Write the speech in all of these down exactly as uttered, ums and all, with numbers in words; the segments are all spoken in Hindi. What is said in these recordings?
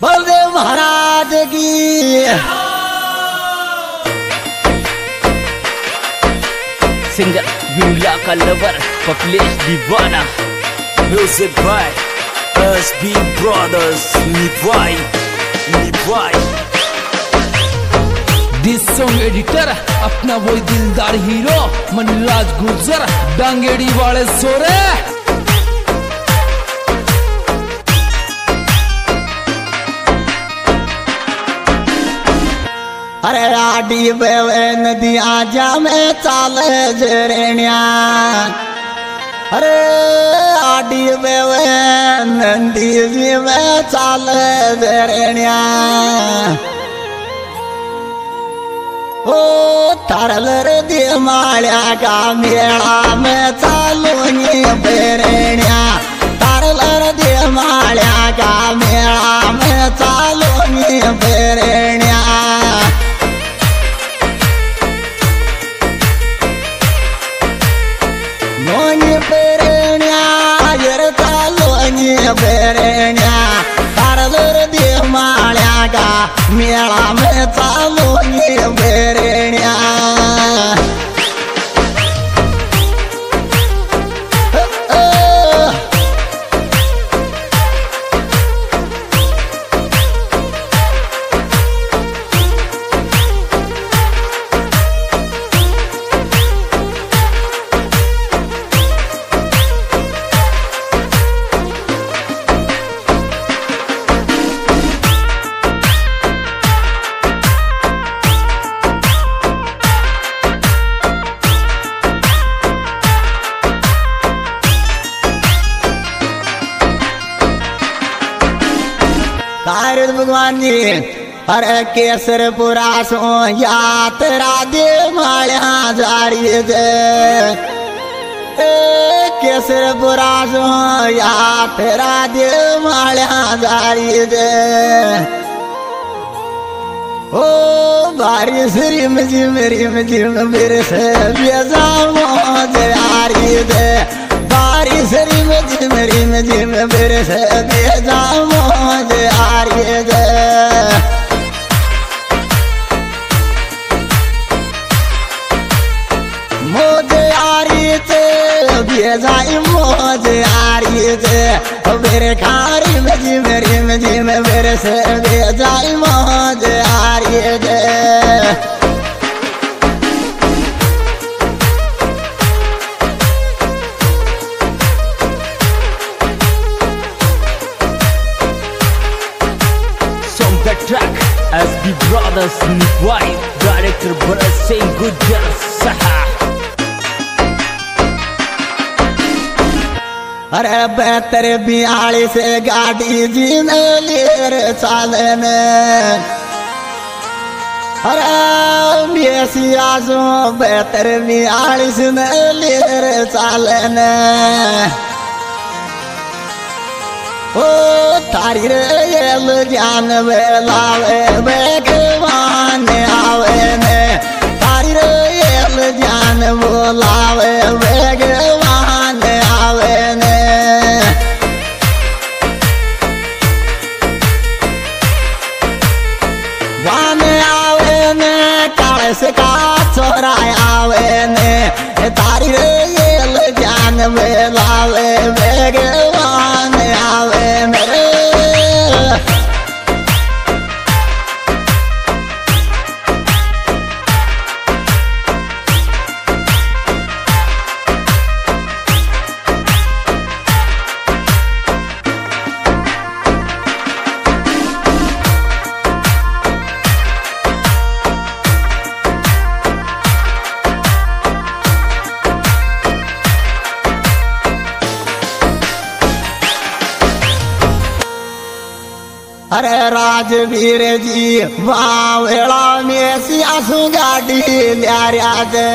बलदेव महाराज की। सिंगर विमला का lover Paklesh Deewana. Music by S B brothers निभाई निभाई। दिस सॉन्ग एडिटर अपना वही दिलदार हीरो मनीराज गुर्जर डांगेड़ी वाले सोरे। अरे आडी बेवे नदिया जा में चाले जरेण्या। अरे आडी बेवे नंदी जी में चाले जरेण्या। ओ तारल रे दे माळ्या का मेळा में चालू बेरेण्या। तारल रे दे माळ्या का मेळा में चालू बेरेण्या। मोनी बेरेण्या जर चालोनी बेरेण्या। तारल रे दे माळ्या का मेळा में चालोनी बेरेण्या। तारद भगवान जी अरे केसरपुरा सो यात्रा दे माळ्या जारी दे। केसरपुरा सो यात्रा दे माळ्या जारी दे। ओ बारिश रिम झिम रिम झिम बिरस बेजा मौज यारी दे। बारिश रिम झिम रिम झिम बिरस बेजा मौज यारी दे। मौज यारी दे बेजाई मौज यारी दे। मेरे खारी में झिम रिम झिम बिरस बेजाई मौज यारी दे। The track S B Brothers निभाई। डायरेक्टर भरत सिंह गुर्जर सहा। अरे बेहतर बयालीस गाड़ी जी में लेर चालन। अरे बेसिया सो बेहतर बयालीस में लेर चालन। ओ तारी रेल जान बेलावे बेगवान आवे ने। तारी रेल जान बोलावे बेगवान आवे ने। वान आवे ने कालस का छोरा आवे ने। तारी रेल जान बेलावे बेगवान आवे मेरे। अरे राजवीर जी वावेला में सियासु गाड़ी ल्याऱ्या दे।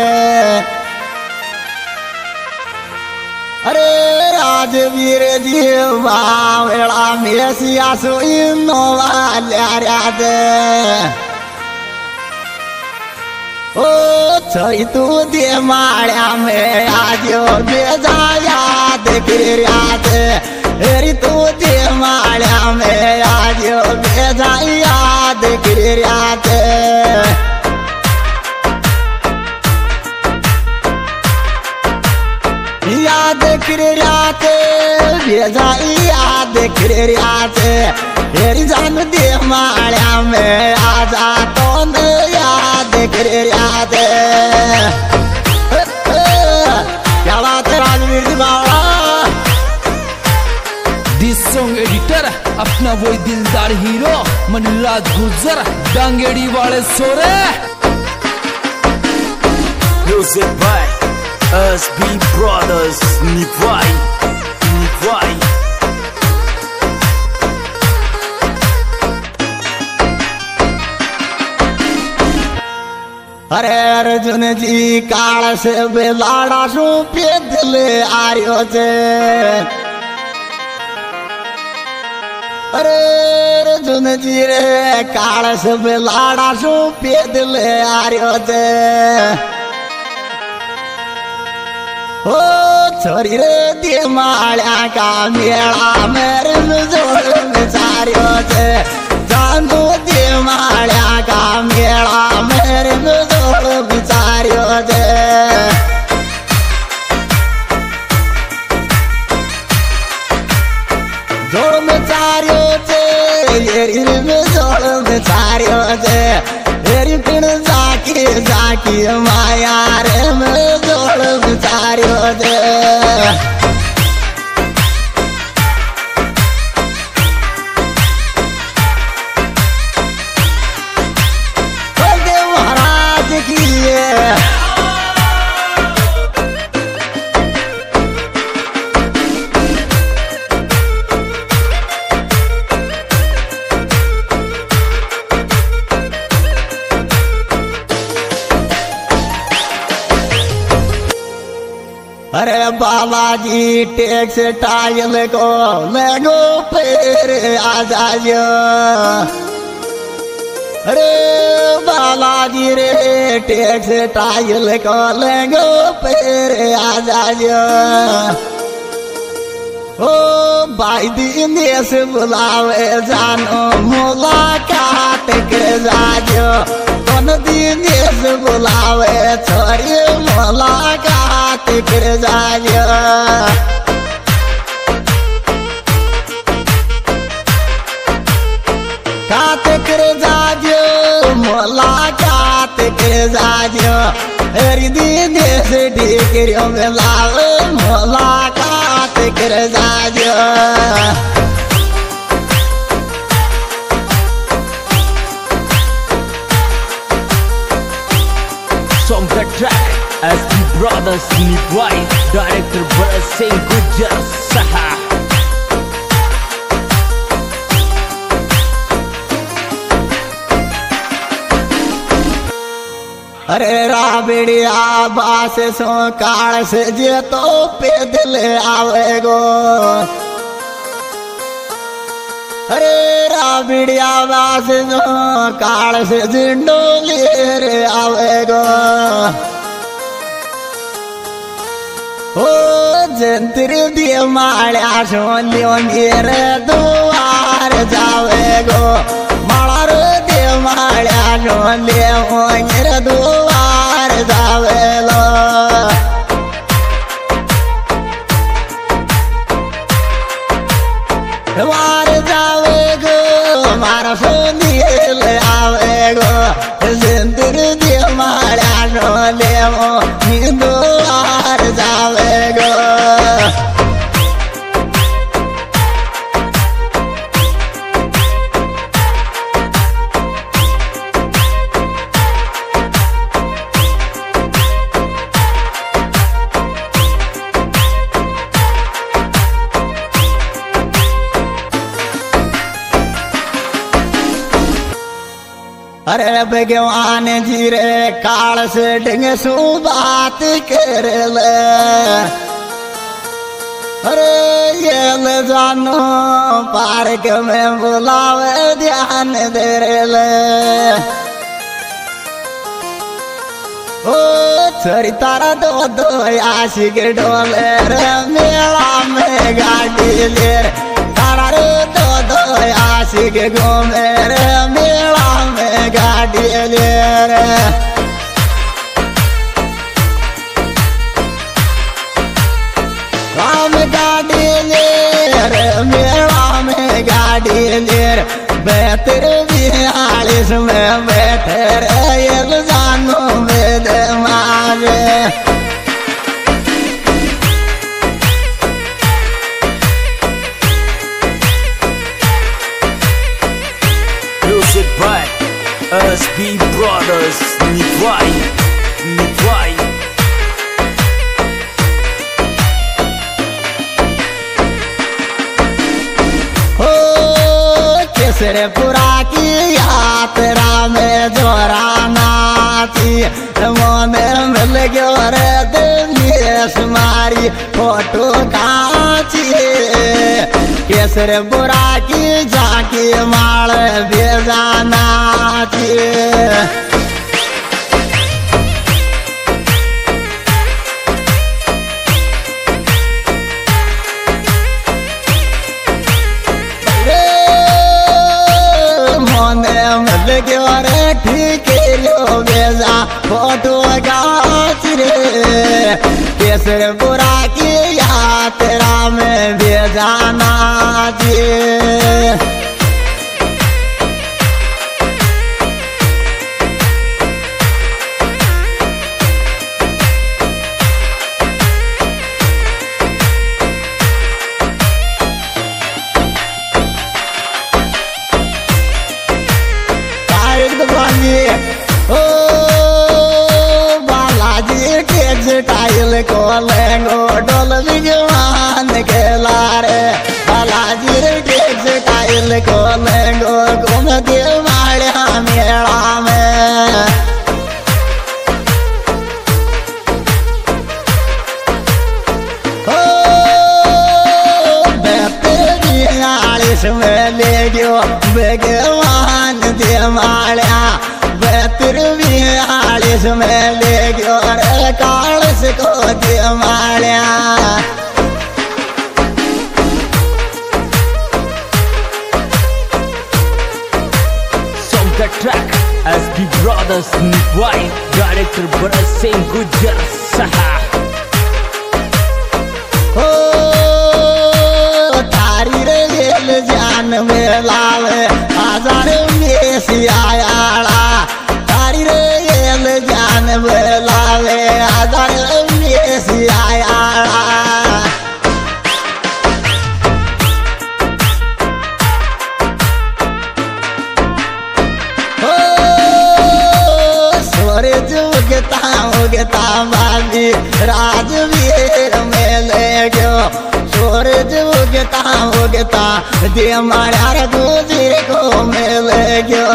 अरे राजवीर जी वावेला में सियासु इनोवा ल्याऱ्या दे। ओ छई तू दे माळ्या में आजो बेजा याद कर याद। री तू दे माळ्या में आज बेजा याद किरियाते याद किरियाते बेजा याद किरियाते तेरी जान दे माळ्या में आजा तो न याद किरियाते क्या बात है राजवीर जी बावड़ा। दिस सॉन्ग एडिटर अपना वही दिलदार हीरो मनीराज गुर्जर डांगेड़ी वाले सोरे। Music by S B Brothers Nivai Nivai अरे अर्जुन जी काल से बेलाड़ा सू पेदले आर्यो छे अरे अर्जुन जी रे काल से बेलाड़ा सू पेदले आर्यो छे ओ छोरी रे दे माळ्या का मेला मेरे जोड़ विचार्यो छे जानू दे माळ्या का मेला मेरे जोड़ विचार्यो छे जोड़ विचार्यो छे येरी में जोड़ विचार्यो छे येरी पिण जाकी जाकी माया रे में जोड़ विचार्यो छे अरे बालाजी टैक्स टाइल को लेगो फिर आ जाइयो अरे बालाजी रे टैक्स टाइल को लेगो फिर आ जाइयो ओ भाई दिनेश बुलावे जानो मुलाकात कर जाइयो कौन दिनेश बुलावे छोरी मुलाकात कर जाइयो कात कर जाइयो मुलाकात कर जाइयो हरि दिनेश डिग्रियों में लावे मुलाकात कर जाइयो Song the track S B Brothers Nivai Director Bharat Singh Gujjar Saha अरे राबड़िया बास सो काल से जे तो पैदल आवेगो अरे राबड़िया बास सो काल से जिंडो ले आवेगो ओ जंतर दिए माळ्या सो लियो मेरे दुआर जावेगो माला रे दे माळ्या सो लियो मेरे दुआर जावेलो वार जावेगो मारा सोनियल आवेगो जंतर दिए माळ्या सो लियो मेरे दुआर जावेगो अरे भगवान जी रे काल से ढंग सु बात कर ले अरे ये ले जानो पार्क में बुलावे ध्यान दे ले ओ छोरी तारा दो दो आशिक डोले रे मेला में गाड़ी ले तारा रे दो दो आशिक नासिक घूमे रे मेला में गाड़ी ले रे राम गाड़ी ले रे मेला में गाड़ी ले रे बेहतर बियालीस में बैठे रे जानो में दे मारे Music by S B Brothers Nivai Nivai हो केसरपुरा की यात्रा में जोरा नाची मन मिल गयो रे दिनेश मारी फोटो काची केसरपुरा की झांकी माल भेजा नाची रे ठीक लो बेजा फोटो गाछ रे केसरपुरा की यात्रा में भेजा नाची ओ बालाजी के स्टाइल को लेंगो डोल विजवान के लारे बालाजी के स्टाइल को लेंगो घूम के माड़ा मेला में ओ बेहतरीन में ले गयो भगवान दे माड़ा बेहतर बियालीस में ले गयो रे कालस को दे माड़ा Song the track S B Brothers Nivai Director Bharat Singh Gujjar Saha हो तारी रे दिल जान में लावे हजार में सियाला तारी रे दिल जान में लावे हजार में सियाला हो सूरज उगता उगता बाजी राजवीर में ले गयो सूरज उगता उगता दे मारा गुजर को मिल गयो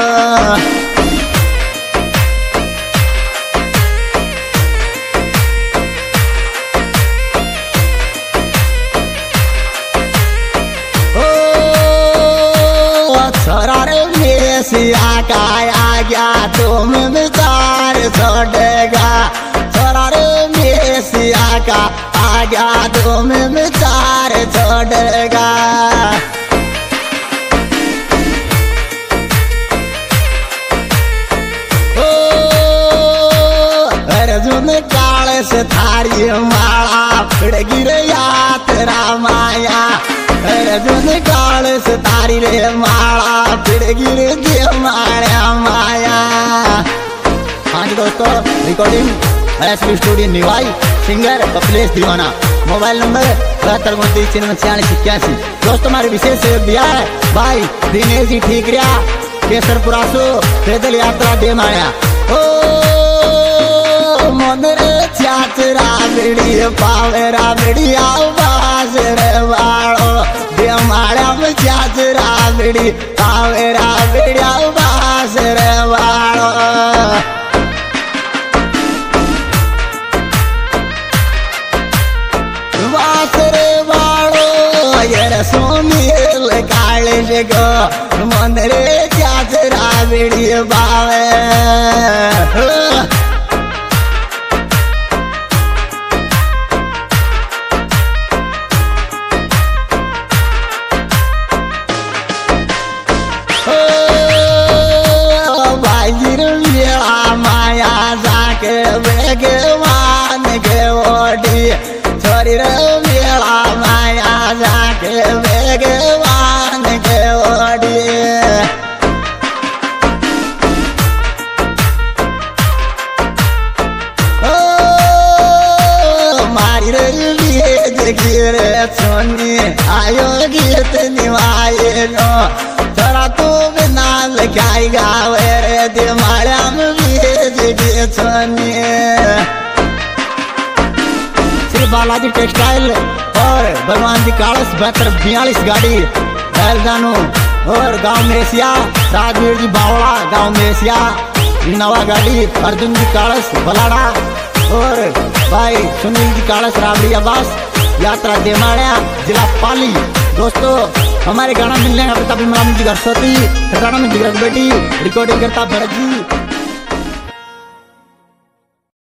ओ छोरा रे मेसिया का आ गया तुम विचार छोड़ेगा छोरा रे मेसिया का आ गया तुम विचार छोड़ेगा ओ अर्जुन काल से थारी माला फिर गिर यात्रा माया अर्जुन काल से तारी रे माला फिर गिर दे माया माया हाँ जी दोस्तों recording S B studio Niwai singer Kapilesh Deewana mobile number बहत्तर उनतीस छियानवे छियालीस इक्यासी दोस्तों हमारे विशेष सहयोग दिया है भाई दिनेश जी ठीक रहा केसरपुरा सो पैदल यात्रा दे माया ओ मन रे चाच राबड़ी पावे राबड़ी आवाज रे वालो दे माया में चाच राबड़ी पावे राबड़ी आवाज रे वालो वासरे वालो ये सोनील काले जगो मन रे चाच राबड़ी पावे में गीत निभाए नो थोड़ा तो बिना लगाई गावे रे दिमाड़ा में बीज के छोने। श्री बालाजी टेक्सटाइल और भगवान जी कालस बहत्तर बयालीस गाड़ी जानू और गांव मेसिया राजवीर जी बावड़ा गांव मेसिया नवा गाड़ी अर्जुन जी कालस बलाड़ा और भाई सुनील जी कालस राबड़ी आवास यात्रा देमाड़िया जिला पाली। दोस्तों हमारे गाना मिलने का तभी मिला मुझे घर सोती गाना में जिगर बेटी रिकॉर्डिंग करता भरत जी।